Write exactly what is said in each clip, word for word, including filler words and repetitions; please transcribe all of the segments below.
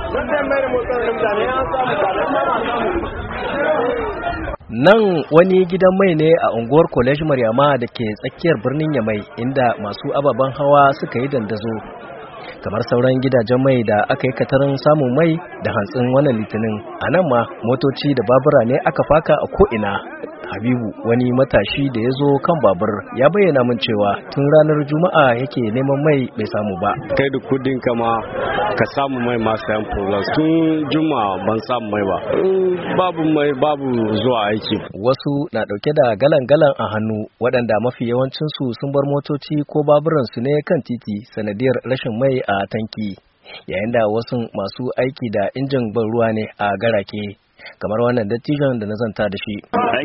Nan wani gidan mai ne a unguwar College Maryama da ke tsakiyar birnin Yamai inda masu ababen hawa suka yi dandazo. Kamar sauran gidajen mai da aka yi katarin samun mai da hantsin wannan litinin, a nan ma motoci da babura ne aka faka a ko'ina. Habibu wani matashi da ya zo kan babur ya bayyana min cewa tun ranar Juma'a yake neman mai bai samu ba. Kai da kudin kama ka samu mai masu yan problem, tun Juma'a ban samu mai ba. Babu mai babu zuwa aiki. Wasu na dauke da galan-galan a hannu waɗanda mafi yawancinsu sun bar motoci ko baburansu ne kan titi sanadiyar rashin mai a tanki, yayin da wasu masu aiki da injin ban ruwa ne a garake. Kamar wannan dattijon da na zanta da shi.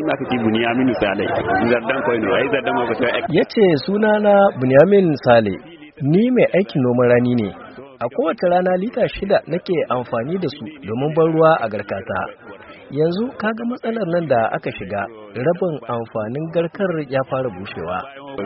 Ya ce suna na Bunyamin Sale, ni mai aikin noman rani ne. A kowace rana lita shida nake amfani da su domin ban ruwa a garkata. Yanzu kaga matsalar nan da aka shiga, rabin amfanin garkar ya fara bushewa.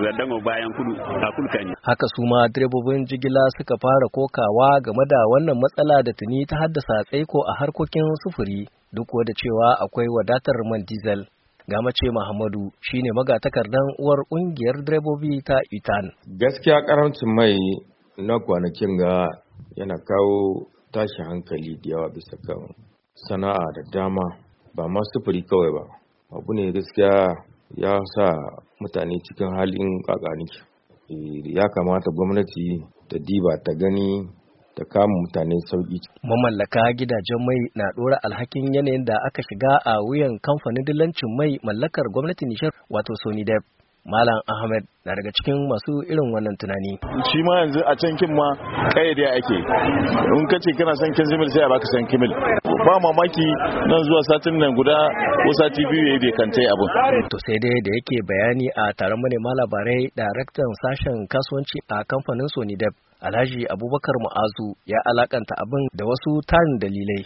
Haka su ma direbobin jigila suka fara kokawa game da wannan matsala da tuni ta haddasa tsaiko a harkokin sufuri, duk da cewa akwai wadatar man diesel. Gamace Muhammadu shine magatakardan uwar kungiyar direbobi ta U T A N. Gaskiya karancin mai na kwanakin ga yana kawo tashin hankali da yawa bisa kan sana'a da dama, ba ma sufuri kawai ba. Abu ne gaskiya ya sa mutane cikin halin kakaniki. Ya kamata gwamnati ta diba ta gani ta kama mutane sauki. Mamallaka gidajen mai na ɗora alhakin yanayin da aka shiga a wuyan kamfanin dillancin mai mallakar gwamnatin Nijar wato Sonidep. Malam Ahmed na daga cikin masu irin wannan tunani. Shi ma yanzu a can kin ma kayyade ake. In ka ce kana son kinzimil sai a baka san kimil. Ba mamaki nan zuwa satin nan guda ko sati biyu yayi bai kantai abin. To sai dai da yake bayani a taron manema labarai, daraktan sashen kasuwanci a kamfanin Sonidep, Alhaji Abubakar Mu'azu, ya alakanta abin da wasu tarin dalilai.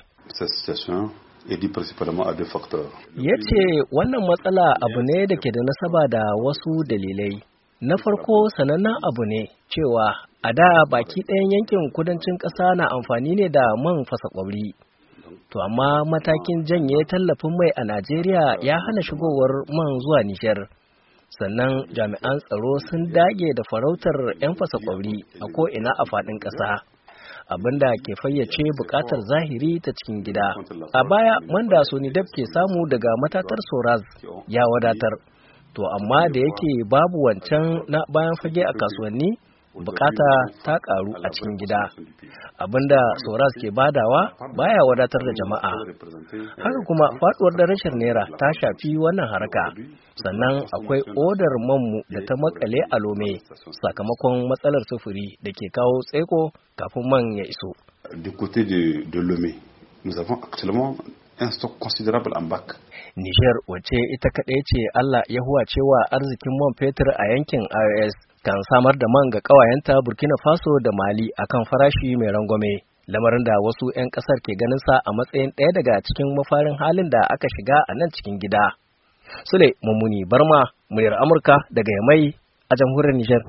Ya ce wannan matsala abu ne da ke da nasaba da wasu dalilai. Na farko sanannen abu ne cewa a da baki ɗayan yankin kudancin ƙasa na amfani ne da man fasa ƙwauri. To amma matakin janye tallafin mai a Najeriya ya hana shigowar man zuwa Nijar. Sannan jami'an tsaro sun dage da farautar 'yan fasa ƙwauri a ko'ina a faɗin ƙasa. Abinda ke fayyace bukatar zahiri ta cikin gida. A baya wanda Sonidep ke samu daga matatar Soraz ya wadatar. To amma da yake babu wancan na bayan fage a kasuwanni, bukata ta karu a cikin gida. Abinda Soraz ke badawa baya wadatar da jama'a. Haka kuma faduwar darajar naira ta shafi wannan haraka. Sannan akwai odar manmu da ta makale a Lome sakamakon matsalar sufuri da ke kawo tsaiko kafin man ya iso. Du côté de, de Lome, nous avons actuellement un stock considérable en bac. Niger wace ita kaɗai ce Allah ya huwace wa arzikin man fetur a yankin I O S kan samar da man ga ƙawayenta Burkina Faso da Mali akan farashi mai rangwame. Lamarin da wasu 'yan ƙasar ke ganin sa a matsayin ɗaya daga cikin mafarin halin da aka shiga a nan cikin gida. Sule Mummuni Barma, muryar Amurka daga Yamai a jamhuriyar Nijar.